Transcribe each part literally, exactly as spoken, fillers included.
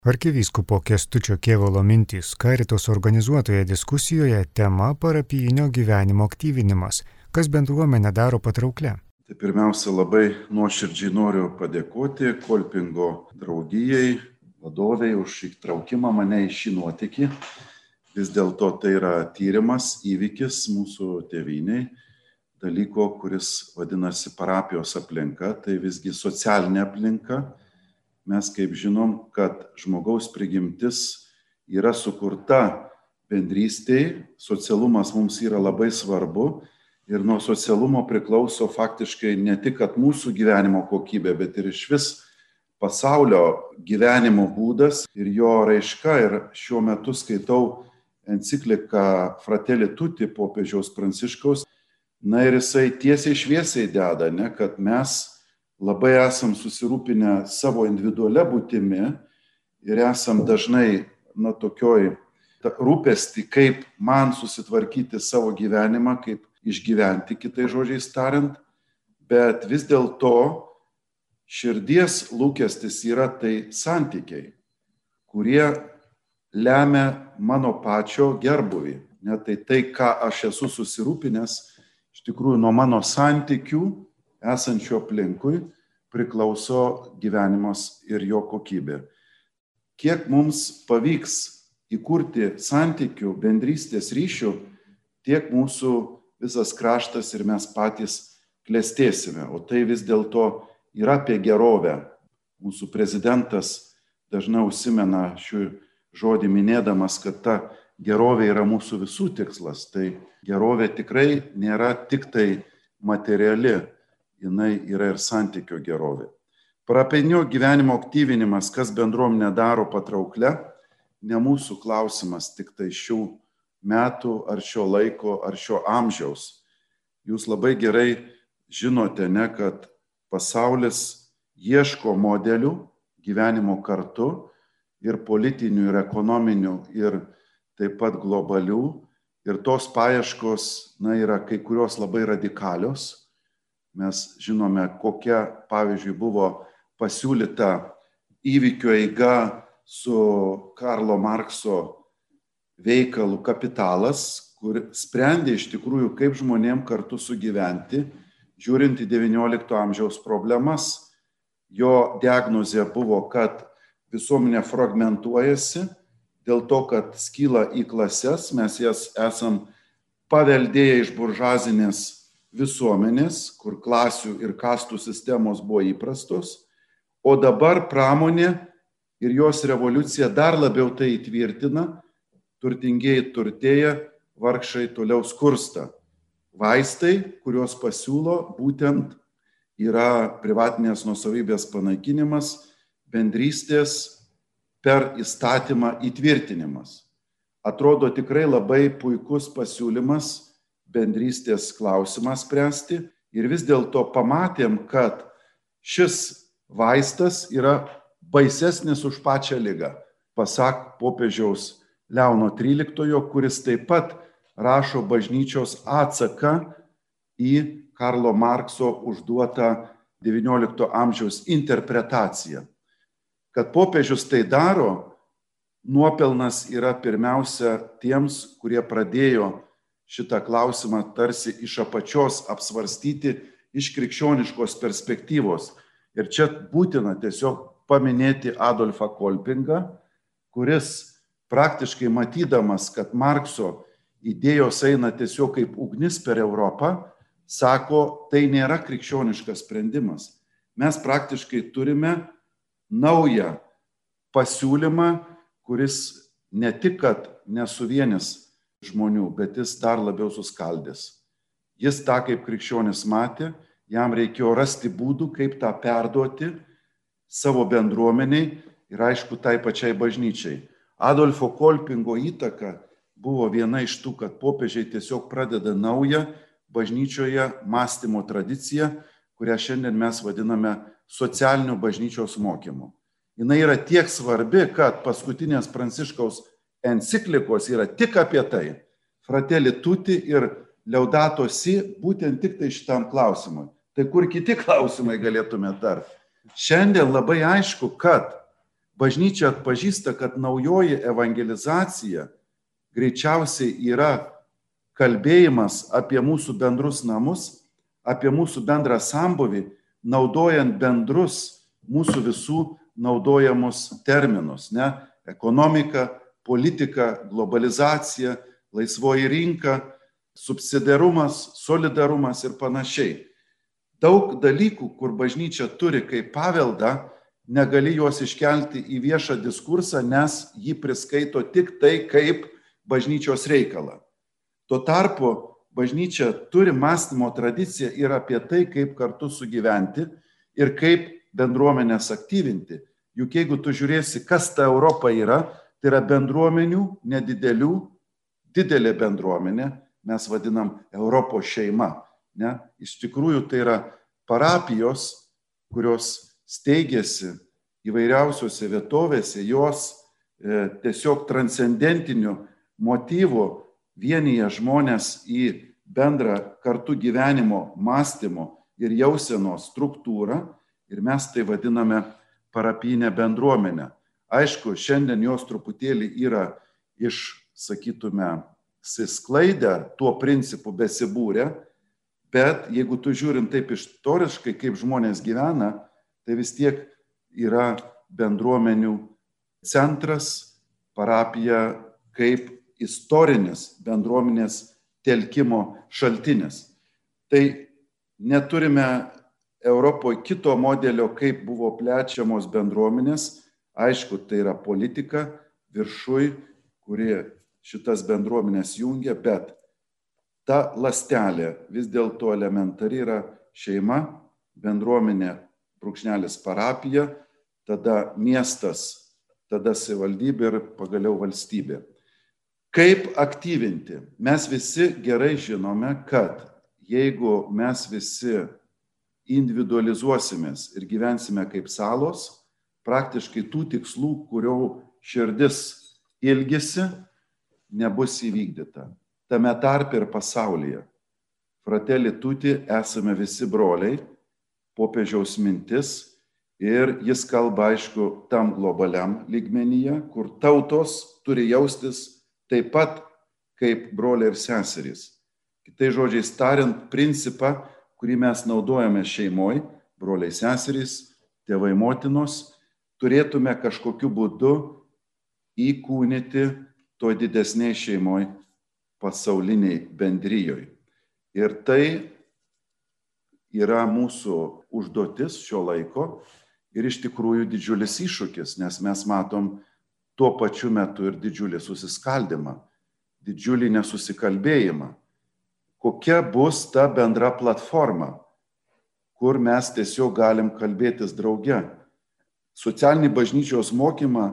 Arkivyskupo Kęstučio Kėvalo mintys Caritas organizuotoje diskusijoje tema parapijinio gyvenimo aktyvinimas, kas bendruomenę daro patrauklę. Tai pirmiausia, labai nuoširdžiai noriu padėkoti Kolpingo draugijai, vadoviai už įtraukimą mane į šį nuotykį. Vis dėlto tai yra tyrimas, įvykis mūsų tėvyniai, dalyko, kuris vadinasi parapijos aplinka, tai visgi socialinė aplinka. Mes kaip žinom, kad žmogaus prigimtis yra sukurta bendrystėje, socialumas mums yra labai svarbu ir nuo socialumo priklauso faktiškai ne tik kad mūsų gyvenimo kokybė, bet ir iš vis pasaulio gyvenimo būdas ir jo raiška. Ir šiuo metu skaitau encikliką Fratelli Tutti popiežiaus Pranciškaus. Na ir jisai tiesiai šviesiai deda, ne, kad mes labai esam susirūpinę savo individualia būtimi ir esam dažnai, na, tokioj rūpesti, kaip man susitvarkyti savo gyvenimą, kaip išgyventi, kitais žodžiais tariant, bet vis dėlto širdies lūkestis yra tai santykiai, kurie lemia mano pačio gerbūvį. Ne, tai tai, ką aš esu susirūpinęs, iš tikrųjų nuo mano santykių esančių aplinkui priklauso gyvenimas ir jo kokybė. Kiek mums pavyks įkurti santykių, bendrystės ryšių, tiek mūsų visas kraštas ir mes patys klestėsime. O tai vis dėlto yra apie gerovę. Mūsų prezidentas dažnai užsimena šių žodį minėdamas, kad ta gerovė yra mūsų visų tikslas. Tai gerovė tikrai nėra tik tai materiali, jinai yra ir santykio gerovė. Parapijinio gyvenimo aktyvinimas, kas bendruomenę daro patrauklę, ne mūsų klausimas tik tai šių metų ar šio laiko ar šio amžiaus. Jūs labai gerai žinote, ne, kad pasaulis ieško modelių gyvenimo kartu ir politinių, ir ekonominių, ir taip pat globalių. Ir tos paieškos, na, yra kai kurios labai radikalios. Mes žinome, kokia, pavyzdžiui, buvo pasiūlyta įvykio eiga su Karlo Markso veikalu Kapitalas, kur sprendė iš tikrųjų, kaip žmonėm kartu sugyventi, žiūrint į devyniolikto amžiaus problemas. Jo diagnozė buvo, kad visuomenė fragmentuojasi dėl to, kad skyla į klases, mes jas esam paveldėję iš buržuazinės visuomenės, kur klasių ir kastų sistemos buvo įprastos, o dabar pramonė ir jos revoliucija dar labiau tai įtvirtina. Turtingieji turtėja, vargšai toliau skursta. Vaistai, kuriuos pasiūlo, būtent yra privatinės nuosavybės panaikinimas, bendrystės per įstatymą įtvirtinimas. Atrodo tikrai labai puikus pasiūlymas bendrystės klausimą spręsti ir vis dėlto pamatėm, kad šis vaistas yra baisesnis už pačią ligą, pasak popiežiaus Leono tryliktojo, kuris taip pat rašo bažnyčios atsaką į Karlo Markso užduotą devyniolikto amžiaus interpretaciją. Kad popiežius tai daro, nuopelnas yra pirmiausia tiems, kurie pradėjo šitą klausimą tarsi iš apačios apsvarstyti iš krikščioniškos perspektyvos. Ir čia būtina tiesiog paminėti Adolfą Kolpingą, kuris praktiškai matydamas, kad Markso idėjos eina tiesiog kaip ugnis per Europą, sako, tai nėra krikščioniškas sprendimas. Mes praktiškai turime naują pasiūlymą, kuris ne tik, kad nesuvienis žmonių, bet jis dar labiau suskaldys. Jis tą kaip krikščionis matė, jam reikėjo rasti būdų, kaip tą perduoti savo bendruomeniai ir aišku tai pačiai bažnyčiai. Adolfo Kolpingo įtaka buvo viena iš tų, kad popiežiai tiesiog pradeda naują bažnyčioje mąstymo tradiciją, kurią šiandien mes vadiname socialiniu bažnyčios mokymu. Jis yra tiek svarbi, kad paskutinės Pranciškaus enciklikos yra tik apie tai. Fratelli Tutti ir Laudato Si būtent tik tai šitam klausimui. Tai kur kiti klausimai galėtume tarti? Šiandien labai aišku, kad bažnyčia atpažįsta, kad naujoji evangelizacija greičiausiai yra kalbėjimas apie mūsų bendrus namus, apie mūsų bendrą sambuvį, naudojant bendrus mūsų visų naudojamus terminus, ne? Ekonomika, politika, globalizacija, laisvoji rinka, subsidiarumas, solidarumas ir panašiai. Daug dalykų, kur bažnyčia turi kaip paveldą, negali juos iškelti į viešą diskursą, nes jį priskaito tik tai kaip bažnyčios reikalą. Tuo tarpu bažnyčia turi mąstymo tradiciją ir apie tai, kaip kartu sugyventi ir kaip bendruomenės aktyvinti. Juk jeigu tu žiūrėsi, kas ta Europa yra, tai yra bendruomenių, nedidelių, didelė bendruomenė, mes vadinam Europos šeima. Ne? Iš tikrųjų tai yra parapijos, kurios steigėsi įvairiausiose vietovėse, jos e, tiesiog transcendentinių motyvų vienyje žmonės į bendrą kartu gyvenimo, mąstymo ir jausenos struktūrą ir mes tai vadiname parapinę bendruomenę. Aišku, šiandien jos truputėlį yra iš, sakytume, sisklaidę, tuo principu besibūrę, bet jeigu tu žiūrint taip istoriškai, kaip žmonės gyvena, tai vis tiek yra bendruomenių centras, parapija kaip istorinis bendruomenės telkimo šaltinis. Tai neturime Europoje kito modelio, kaip buvo plečiamos bendruomenės. Aišku, tai yra politika viršui, kuri šitas bendruomenės jungia, bet ta lastelė vis dėlto elementari yra šeima, bendruomenė, brūkšnelis parapija, tada miestas, tada savivaldybė ir pagaliau valstybė. Kaip aktyvinti? Mes visi gerai žinome, kad jeigu mes visi individualizuosimės ir gyvensime kaip salos, praktiškai tų tikslų, kurio širdis ilgisi, nebus įvykdyta. Tame tarpe ir pasaulyje. Fratelli tutti, esame visi broliai, popiežiaus mintis ir jis kalba, aišku, tam globaliam lygmenyje, kur tautos turi jaustis taip pat kaip broliai ir seserys. Kitais žodžiais tariant, principą, kurį mes naudojame šeimoje, broliai seserys, tėvai motinos, turėtume kažkokiu būdu įkūnyti to didesniai šeimoje pasauliniai bendrijoje. Ir tai yra mūsų užduotis šio laiko ir iš tikrųjų didžiulis iššūkis, nes mes matom tuo pačiu metu ir didžiulį susiskaldimą, didžiulį nesusikalbėjimą. Kokia bus ta bendra platforma, kur mes tiesiog galim kalbėtis drauge. Socialinį bažnyčios mokymą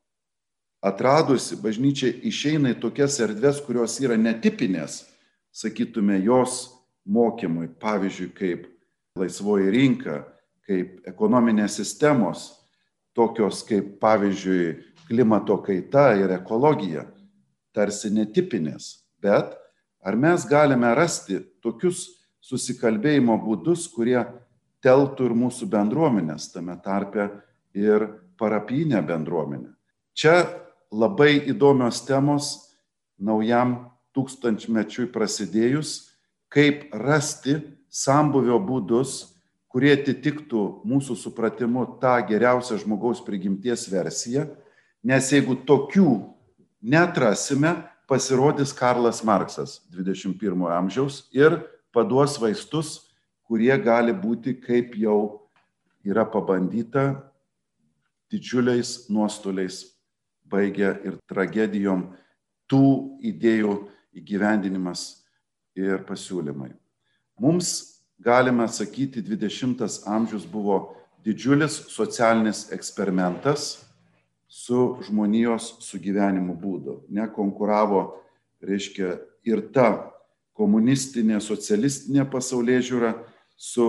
atradusi, bažnyčia išeina į tokias erdves, kurios yra netipinės, sakytume, jos mokymui, pavyzdžiui, kaip laisvoji rinka, kaip ekonominės sistemos, tokios kaip, pavyzdžiui, klimato kaita ir ekologija, tarsi netipinės. Bet ar mes galime rasti tokius susikalbėjimo būdus, kurie teltų ir mūsų bendruomenės, tame tarpe ir parapinę bendruomenę? Čia labai įdomios temos naujam tūkstančmečiui prasidėjus, kaip rasti sambuvio būdus, kurie atitiktų mūsų supratimu tą geriausią žmogaus prigimties versiją, nes jeigu tokių neatrasime, pasirodys Karlas Marksas dvidešimt pirmojo amžiaus ir paduos vaistus, kurie gali būti, kaip jau yra pabandyta, didžiuliais nuostoliais baigia ir tragedijom tų idėjų įgyvendinimas ir pasiūlymai. Mums, galime sakyti, dvidešimtas amžius buvo didžiulis socialinis eksperimentas su žmonijos sugyvenimo būdu. Nekonkuravo, reiškia, ir ta komunistinė, socialistinė pasaulėžiūra su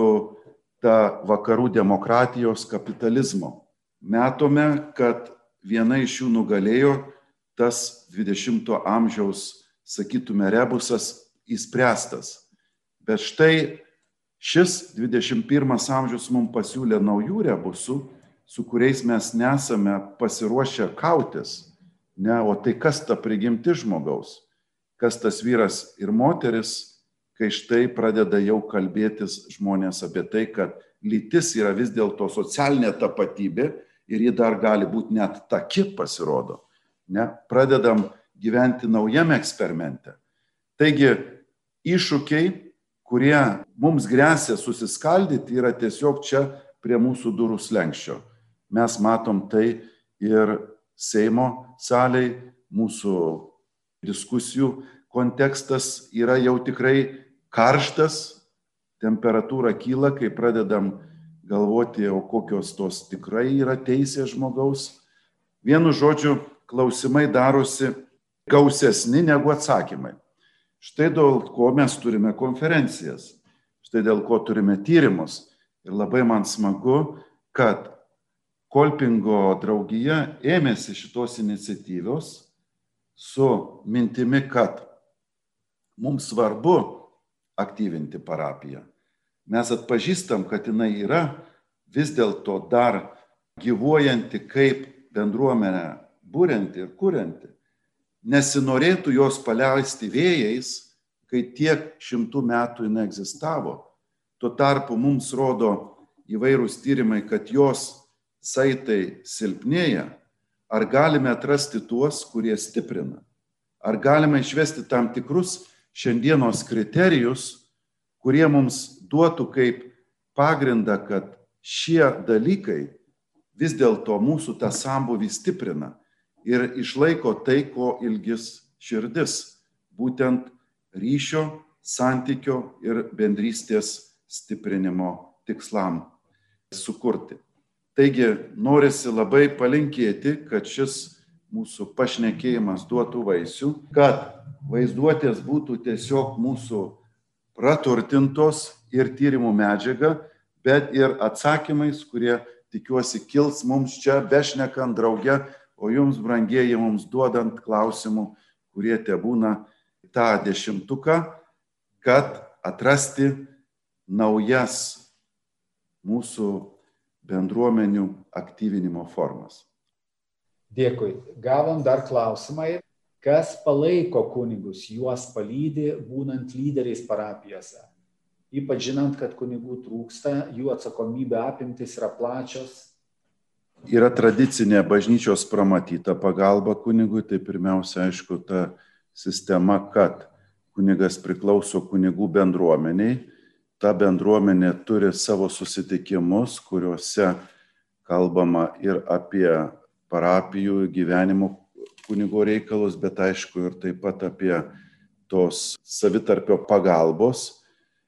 ta vakarų demokratijos kapitalizmo. Matome, kad viena iš jų nugalėjo, tas dvidešimto amžiaus, sakytume, rebusas įspręstas. Bet štai šis dvidešimt pirmas amžius mums pasiūlė naujų rebusų, su kuriais mes nesame pasiruošę kautis. Ne, o tai kas ta prigimti žmogaus? Kas tas vyras ir moteris, kai štai pradeda jau kalbėtis žmonės apie tai, kad lytis yra vis dėlto socialinė tapatybė ir ji dar gali būti net taki pasirodo. Ne? Pradedam gyventi naujame eksperimente. Taigi iššūkiai, kurie mums gresia susiskaldyti, yra tiesiog čia prie mūsų durų slenksčio. Mes matom tai ir Seimo salėj, mūsų diskusijų kontekstas yra jau tikrai karštas, temperatūra kyla, kai pradedam galvoti, o kokios tos tikrai yra teisės žmogaus. Vienu žodžiu, klausimai darosi gausesni negu atsakymai. Štai dėl ko mes turime konferencijas, štai dėl ko turime tyrimus. Ir labai man smagu, kad Kolpingo draugija ėmėsi šitos iniciatyvos su mintimi, kad mums svarbu aktyvinti parapiją. Mes atpažįstam, kad jinai yra vis dėlto dar gyvuojanti kaip bendruomenė, būrianti ir kurianti. Nesinorėtų jos paleisti vėjais, kai tiek šimtų metų jinai egzistavo. Tuo tarpu mums rodo įvairūs tyrimai, kad jos saitai silpnėja. Ar galime atrasti tuos, kurie stiprina? Ar galime išvesti tam tikrus šiandienos kriterijus, kurie mums duotų kaip pagrindą, kad šie dalykai vis dėlto mūsų tą sambūvį stiprina ir išlaiko tai, ko ilgis širdis, būtent ryšio, santykio ir bendrystės stiprinimo tikslam sukurti. Taigi norisi labai palinkėti, kad šis mūsų pašnekėjimas duotų vaisių, kad vaizduotės būtų tiesiog mūsų praturtintos ir tyrimų medžiaga, bet ir atsakymais, kurie tikiuosi kils mums čia bešnekant drauge, o jums, brangieji, mums duodant klausimų, kurie te būna tą dešimtuką, kad atrasti naujas mūsų bendruomenių aktyvinimo formas. Dėkui. Gavom dar klausimai. Kas palaiko kunigus, juos palydi, būnant lyderiais parapijose? Ypač žinant, kad kunigų trūksta, jų atsakomybė apimtis yra plačios. Yra tradicinė bažnyčios pramatyta pagalba kunigui, tai pirmiausia, aišku, ta sistema, kad kunigas priklauso kunigų bendruomeniai. Ta bendruomenė turi savo susitikimus, kuriuose kalbama ir apie parapijų gyvenimo kunigo reikalus, bet aišku ir taip pat apie tos savitarpio pagalbos.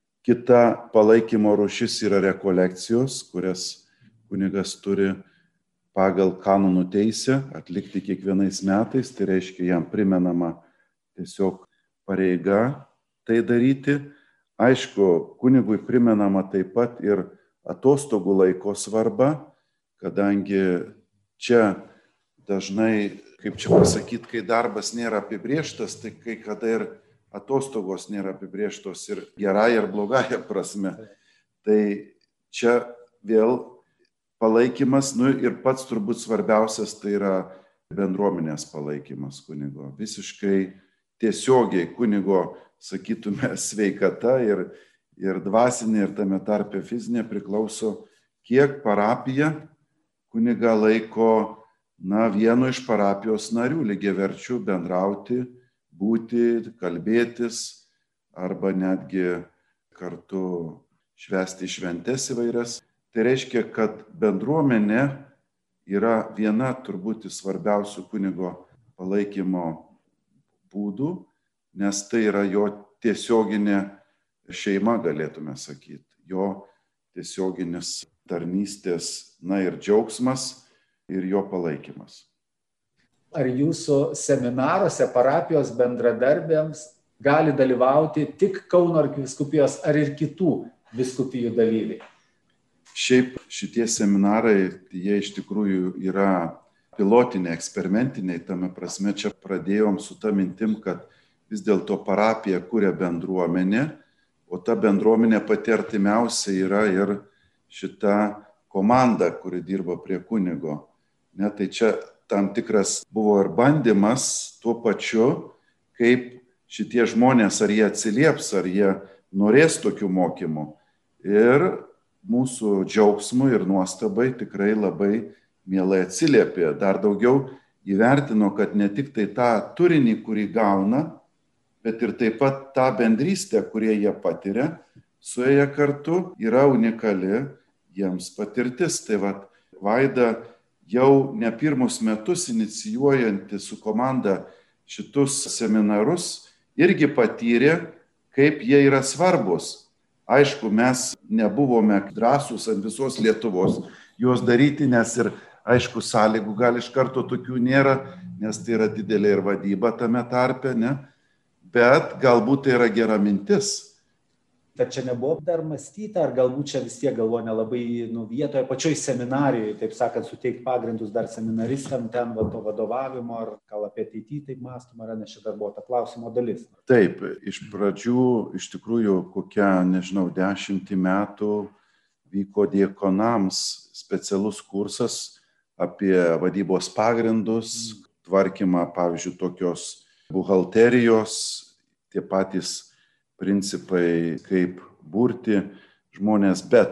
Kita palaikymo rūšis yra rekolekcijos, kurias kunigas turi pagal kanonų teisę atlikti kiekvienais metais, tai reiškia jam primenama tiesiog pareiga tai daryti. Aišku, kunigui primenama taip pat ir atostogų laiko svarba, kadangi čia dažnai, kaip čia pasakyti, kai darbas nėra apibrėžtas, tai kai kada ir atostogos nėra apibrėžtos ir gerąją ir blogąją prasme. Tai čia vėl palaikymas, nu ir pats turbūt svarbiausias tai yra bendruomenės palaikymas kunigo. Visiškai tiesiogiai kunigo, sakytume, sveikata ir, ir dvasinė, ir tame tarpe fizinė priklauso, kiek parapija kunigą laiko, na, vienu iš parapijos narių, lygiaverčių bendrauti, būti, kalbėtis arba netgi kartu švęsti šventes įvairias. Tai reiškia, kad bendruomenė yra viena turbūt svarbiausių kunigo palaikymo būdų, nes tai yra jo tiesioginė šeima, galėtume sakyti, jo tiesioginis tarnystės, na ir džiaugsmas ir jo palaikymas. Ar jūsų seminaruose parapijos bendradarbėms gali dalyvauti tik Kauno arkivyskupijos ar ir kitų vyskupijų dalyviai? Šiaip šitie seminarai, jie iš tikrųjų yra pilotiniai, eksperimentiniai, tame prasme čia pradėjom su ta mintim, kad vis dėlto parapija kuria bendruomenė, o ta bendruomenė pati artimiausia yra ir šita komanda, kuri dirba prie kunigo. Ne, tai čia tam tikras buvo ir bandymas tuo pačiu, kaip šitie žmonės, ar jie atsilieps, ar jie norės tokių mokymų. Ir mūsų džiaugsmui ir nuostabai tikrai labai mielai atsiliepė. Dar daugiau įvertino, kad ne tik tai tą turinį, kurį gauna, bet ir taip pat tą bendrystę, kurie jie patiria, suėję kartu, yra unikali jiems patirtis. Tai vat, Vaida jau ne pirmus metus inicijuojanti su komanda šitus seminarus, irgi patyrė, kaip jie yra svarbus. Aišku, mes nebuvome drąsūs ant visos Lietuvos juos daryti, nes ir, aišku, sąlygų gal iš karto tokių nėra, nes tai yra didelė ir vadyba tame tarpe, ne? Bet galbūt tai yra gera mintis. Bet čia nebuvo dar mąstyta, ar galbūt čia vis tiek galvo nelabai nu, vietoje, pačioj seminarijoje, taip sakant, suteikti pagrindus dar seminaristam ten to vadovavimo, ar gal apie ateitį taip mąstoma, ar nes čia dar buvo ta klausimo dalis. Taip, iš pradžių, iš tikrųjų, kokią, nežinau, dešimtį metų vyko diakonams specialus kursas apie vadybos pagrindus, tvarkymą, pavyzdžiui, tokios buhalterijos, tie patys principai, kaip burti žmonės, bet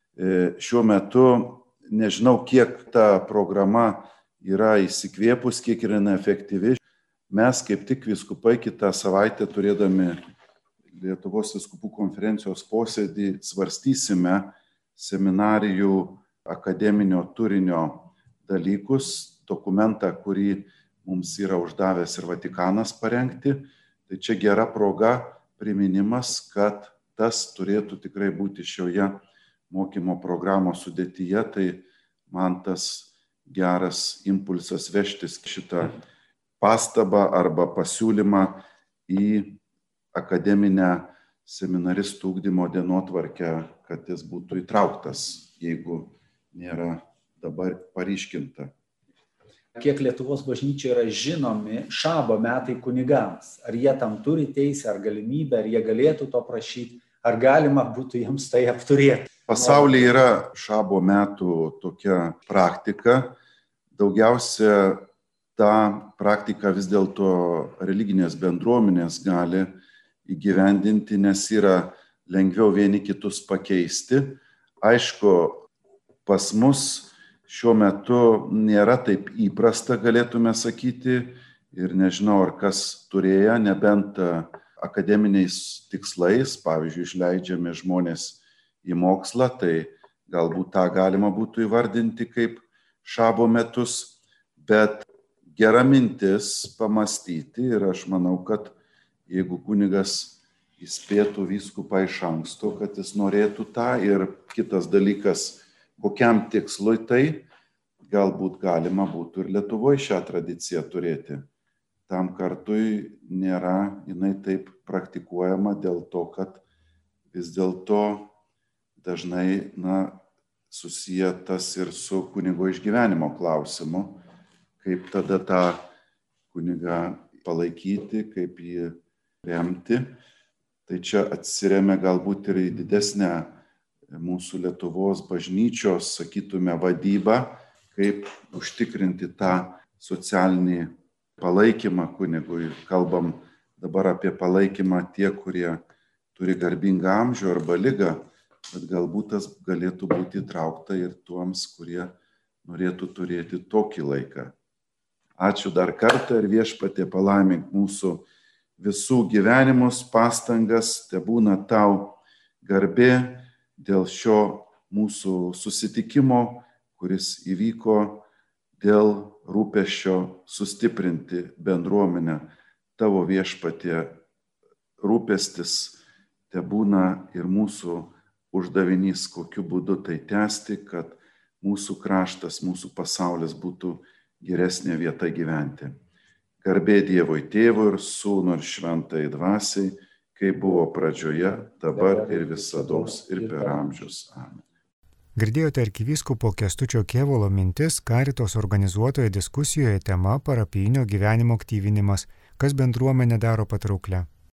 šiuo metu nežinau, kiek ta programa yra įsikvėpus, kiek yra neefektyvi. Mes kaip tik vyskupai kitą savaitę turėdami Lietuvos vyskupų konferencijos posėdį svarstysime seminarijų akademinio turinio dalykus, dokumentą, kurį mums yra uždavęs ir Vatikanas parengti. Tai čia gera proga, priminimas, kad tas turėtų tikrai būti šioje mokymo programos sudėtyje, tai man tas geras impulsas vežtis šitą pastabą arba pasiūlymą į akademinę seminaristų ugdymo dienotvarkę, kad jis būtų įtrauktas, jeigu nėra dabar paryškinta. Kiek Lietuvos bažnyčia yra žinomi šabo metai kunigams? Ar jie tam turi teisę, ar galimybę, ar jie galėtų to prašyti, ar galima būtų jiems tai apturėti? Pasaulyje yra šabo metų tokia praktika. Daugiausia tą praktiką vis dėlto religinės bendruomenės gali įgyvendinti, nes yra lengviau vieni kitus pakeisti. Aišku, pas mus šiuo metu nėra taip įprasta, galėtume sakyti, ir nežinau, ar kas turėjo, nebent akademiniais tikslais, pavyzdžiui, išleidžiami žmonės į mokslą, tai galbūt tą galima būtų įvardinti kaip šabo metus, bet gera mintis pamastyti ir aš manau, kad jeigu kunigas įspėtų vyskupą iš anksto, kad jis norėtų tą ir kitas dalykas, kokiam tikslui tai, galbūt galima būtų ir Lietuvoje šią tradiciją turėti. Tam kartui nėra jinai taip praktikuojama dėl to, kad vis dėlto dažnai na, susiję tas ir su kunigo išgyvenimo klausimu, kaip tada tą kunigą palaikyti, kaip jį remti. Tai čia atsiremia galbūt ir į didesnę mūsų Lietuvos bažnyčios, sakytume, vadybą, kaip užtikrinti tą socialinį palaikymą kunigui. Kalbam dabar apie palaikymą tie, kurie turi garbingą amžių arba ligą, bet galbūt tas galėtų būti įtraukta ir tuoms, kurie norėtų turėti tokį laiką. Ačiū dar kartą ir Viešpatie palaimink mūsų visų gyvenimus, pastangas, tebūna tau garbė dėl šio mūsų susitikimo, kuris įvyko dėl rūpesčio sustiprinti bendruomenę. Tavo Viešpatie rūpestis tebūna ir mūsų uždavinys, kokiu būdu tai tęsti, kad mūsų kraštas, mūsų pasaulis būtų geresnė vieta gyventi. Garbė Dievui Tėvui ir Sūnui ir Šventajai Dvasiai, kaip buvo pradžioje, dabar ir visados ir per amžius. Amen. Girdėjote arkivyskupo Kęstučio Kėvalo mintis Karitos organizuotoje diskusijoje tema parapijinio gyvenimo aktyvinimas, kas bendruomenę daro patrauklia.